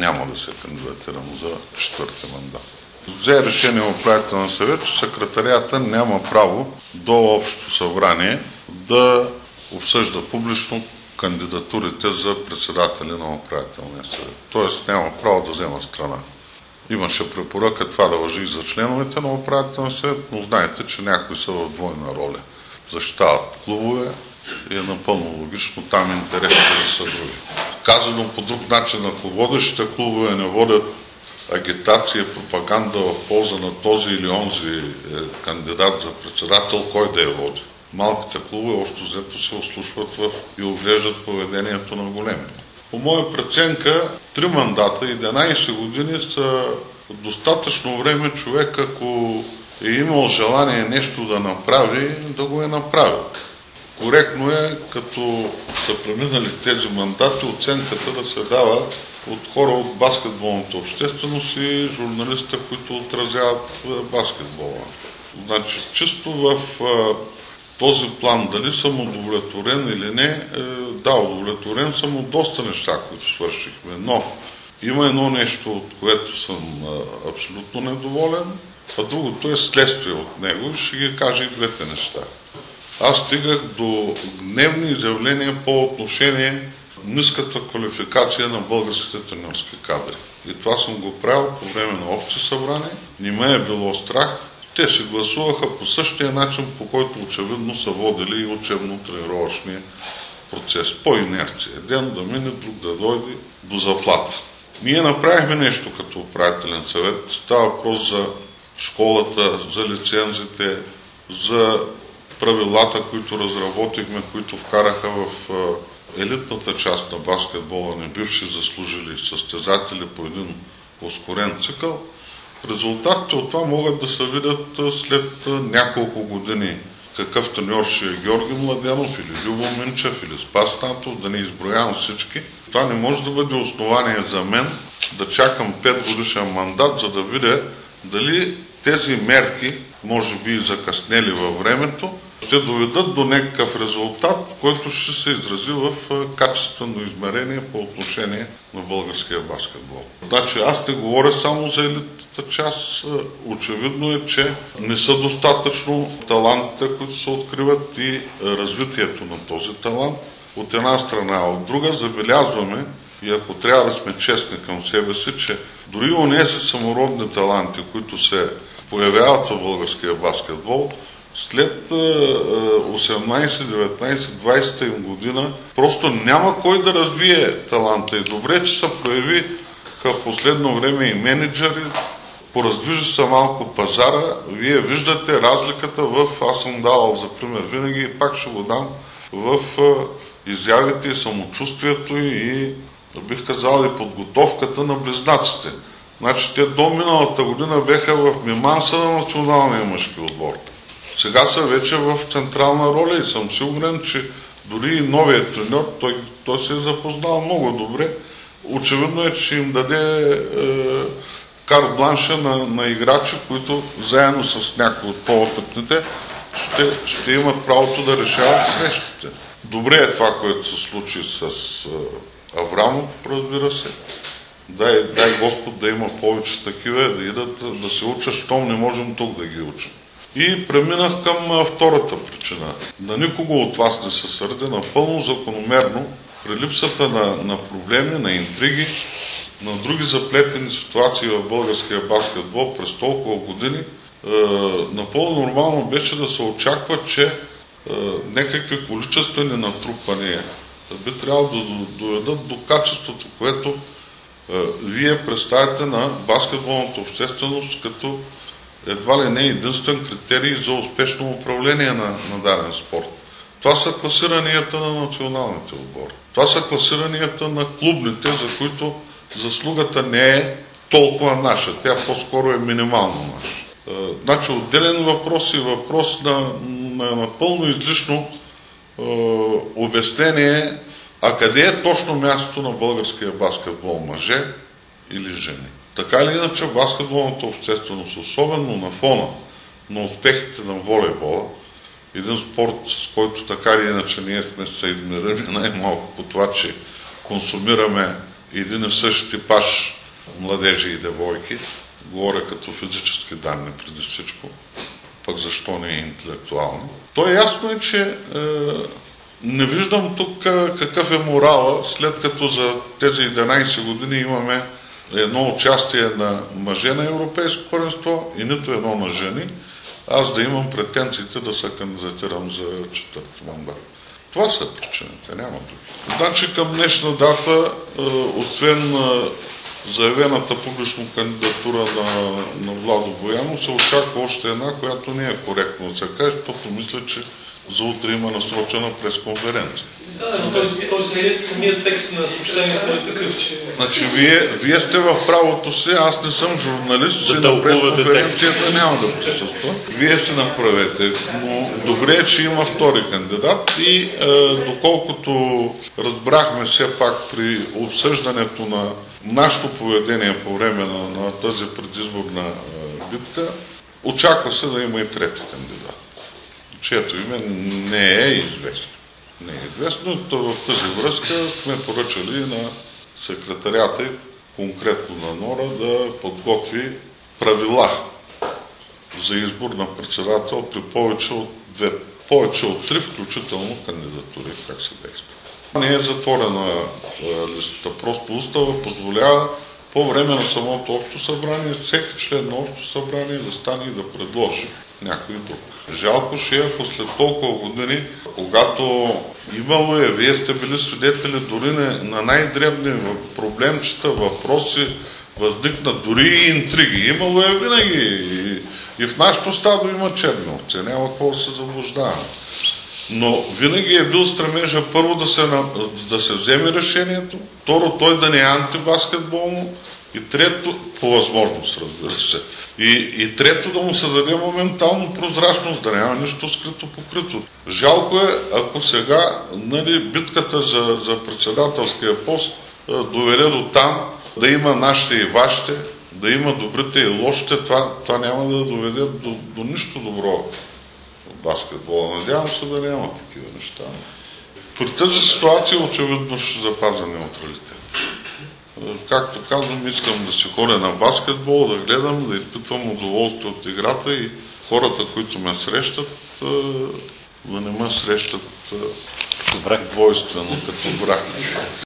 няма да се кандидатирам за 4-ти мандат. Взе решение управителен съвет, че секретарията няма право до общото събрание да обсъжда публично кандидатурите за председатели на управителния съвет. Тоест няма право да взема страна. Имаше препоръка това да важи и за членовете на управителния съвет, но знаете, че някои са в двойна роля. Защитават клубове и е напълно логично, там интересите са други. Казано по друг начин, ако водещите клубове не водят агитация и пропаганда в полза на този или онзи кандидат за председател, кой да я води? Малките клубове още взето се ослушват и оглеждат поведението на големите. По моя преценка, 3 мандата, 11 години са достатъчно време човек, ако е имал желание нещо да направи, да го е направил. Коректно е, като са преминали тези мандати, оценката да се дава от хора от баскетболната общественост и журналистите, които отразяват баскетбола. Значи, чисто в този план, дали съм удовлетворен или не, да, удовлетворен съм от доста неща, които свършихме, но има едно нещо, от което съм абсолютно недоволен, а другото е следствие от него и ще ги кажа и двете неща. Аз стигах до гневни изявления по отношение ниската квалификация на българските треньорски кадри. И това съм го правил по време на общи събрания. Не ме е било страх. Те се гласуваха по същия начин, по който очевидно са водили и учебно-тренировъчния процес. По инерция. Един да мине, друг да дойде до заплата. Ние направихме нещо като управителен съвет. Става въпрос за школата, за лицензите, за правилата, които разработихме, които вкараха в елитната част на баскетбола, не бивши заслужили състезатели по един ускорен цикъл. Резултатите от това могат да се видят след няколко години. Какъв треньор ще е Георги Младенов или Любо Минчев или Спас Тантов, да не изброявам всички. Това не може да бъде основание за мен да чакам 5 годишен мандат, за да видя дали тези мерки, може би и закъснели във времето, ще доведат до някакъв резултат, който ще се изрази в качествено измерение по отношение на българския баскетбол. Значи аз не говоря само за елитната част. Очевидно е, че не са достатъчно талантите, които се откриват и развитието на този талант. От една страна, от друга забелязваме, и ако трябва да сме честни към себе си, че дори онези самородни таланти, които се появяват в българския баскетбол, след 18, 19, 20 им година просто няма кой да развие таланта. И добре, че се проявиха в последно време и менеджери, пораздвижи се малко пазара. Вие виждате разликата аз съм давал за пример винаги и пак ще го дам, в изявите и самочувствието и бих казал и подготовката на близнаците. Значи те до миналата година беха в миманса на националния мъжки отбор. Сега са вече в централна роля и съм сигурен, че дори и новият треньор, той се е запознал много добре. Очевидно е, че им даде карт бланша на играчи, които заедно с някои от по-опитните ще имат правото да решават срещите. Добре е това, което се случи с Аврамов, разбира се. Дай Господ да има повече такива, да идат да се учат, щом не можем тук да ги учим. И преминах към втората причина. На никого от вас не се сърдя, напълно закономерно, при липсата на проблеми, на интриги, на други заплетени ситуации в българския баскетбол през толкова години, напълно нормално беше да се очаква, че някакви количествени натрупвания би трябвало да доведат до качеството, което вие представяте на баскетболната общественост като едва ли не единствен критерий за успешно управление на даден спорт. Това са класиранията на националните отбори. Това са класиранията на клубните, за които заслугата не е толкова наша. Тя по-скоро е минимално наша. Значи отделен въпрос и въпрос на напълно излишно обяснение, а къде е точно мястото на българския баскетбол, мъже или жени. Така или иначе баскетболната общественост, особено на фона на успехите на волейбола, един спорт, с който така или иначе ние сме се измерили най-малко по това, че консумираме един и същ типаж младежи и девойки. Говоря като физически данни преди всичко, пък защо не и интелектуални. То ясно е, че не виждам тук какъв е морала, след като за тези 11 години имаме едно участие на мъже на европейско първенство и нито едно на жени, аз да имам претенциите да се кандидатирам за 4-ти мандат. Това са причините, няма други. Значи към днешна дата, освен заявената публична кандидатура на Владо Боянов, се очаква още една, която не е коректно да се каже, защото мисля, че за утре има насрочена пресконференция. Да, но той самият текст на съобщението е такъв, че... Значи вие сте в правото си, аз не съм журналист, и на пресконференцията няма да присъства. Вие се направете, но добре е, че има втори кандидат и доколкото разбрахме все пак при обсъждането на нашето поведение по време на тази предизборна битка, очаква се да има и трети кандидат, чието име не е известно. Не е известно, в тази връзка сме поръчали на секретарията, конкретно на НОРА, да подготви правила за избор на председател при повече от 3, включително кандидатури, как се действа. Не е затворена листата, просто устава позволява по време на самото общо събрание всеки член на общо събрание да стане и да предложи някой друг. Жалко ще е, ако след толкова години, когато имало е, вие сте били свидетели дори на най-дребни проблемчета, въпроси, възникнат дори и интриги. Имало е винаги. И в нашото стадо има черни овци, няма какво да се заблуждаваме. Но винаги е бил стремежа първо да се вземе решението, второ той да не е антибаскетболно и трето, по възможност, разбира се. И трето, да му се даде моментално прозрачност, да няма нищо скрито покрито. Жалко е, ако сега битката за председателския пост доведе до там, да има нашите и вашите, да има добрите и лошите, това няма да доведе до нищо добро в баскетбола. Надявам се да няма такива неща. При тази ситуация очевидно ще запазя неутралитет. Както казвам, искам да си ходя на баскетбол, да гледам, да изпитвам удоволствие от играта и хората, които ме срещат, да не ме срещат двойствено като враг.